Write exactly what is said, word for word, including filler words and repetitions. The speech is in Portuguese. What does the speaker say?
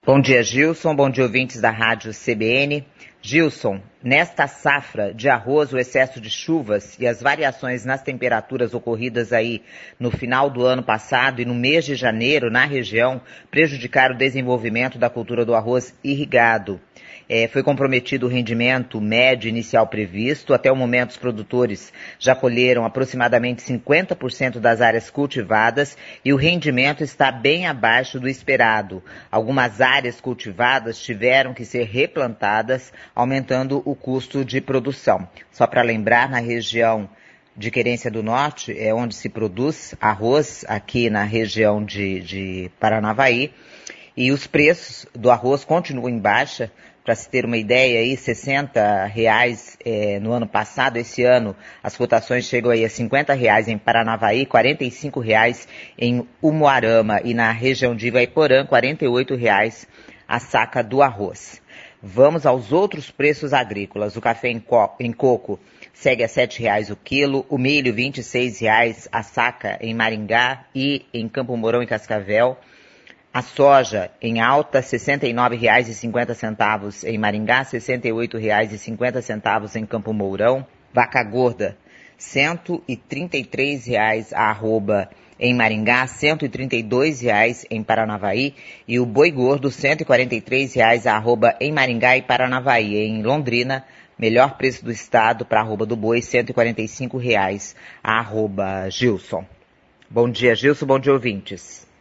Bom dia, Gilson. Bom dia, ouvintes da Rádio C B N. Gilson, nesta safra de arroz, o excesso de chuvas e as variações nas temperaturas ocorridas aí no final do ano passado e no mês de janeiro na região prejudicaram o desenvolvimento da cultura do arroz irrigado. É, foi comprometido o rendimento médio inicial previsto. Até o momento, os produtores já colheram aproximadamente cinquenta por cento das áreas cultivadas e o rendimento está bem abaixo do esperado. Algumas áreas cultivadas tiveram que ser replantadas, aumentando o custo de produção. Só para lembrar, na região de Querência do Norte, é onde se produz arroz, aqui na região de, de Paranavaí, e os preços do arroz continuam em baixa. Para se ter uma ideia, aí, sessenta reais é, no ano passado. Esse ano as cotações chegam aí a cinquenta reais em Paranavaí, quarenta e cinco reais em Umuarama e na região de Ivaiporã, quarenta e oito reais a saca do arroz. Vamos aos outros preços agrícolas. O café em, co em coco segue a sete reais o quilo, o milho vinte e seis reais a saca em Maringá e em Campo Mourão e Cascavel. A soja em alta, sessenta e nove reais e cinquenta centavos em Maringá, sessenta e oito reais e cinquenta centavos em Campo Mourão. Vaca gorda, cento e trinta e três reais a arroba em Maringá, cento e trinta e dois reais em Paranavaí. E o boi gordo, cento e quarenta e três reais a arroba em Maringá e Paranavaí. Em Londrina, melhor preço do estado para a arroba do boi, cento e quarenta e cinco reais a arroba Gilson. Bom dia, Gilson. Bom dia, ouvintes.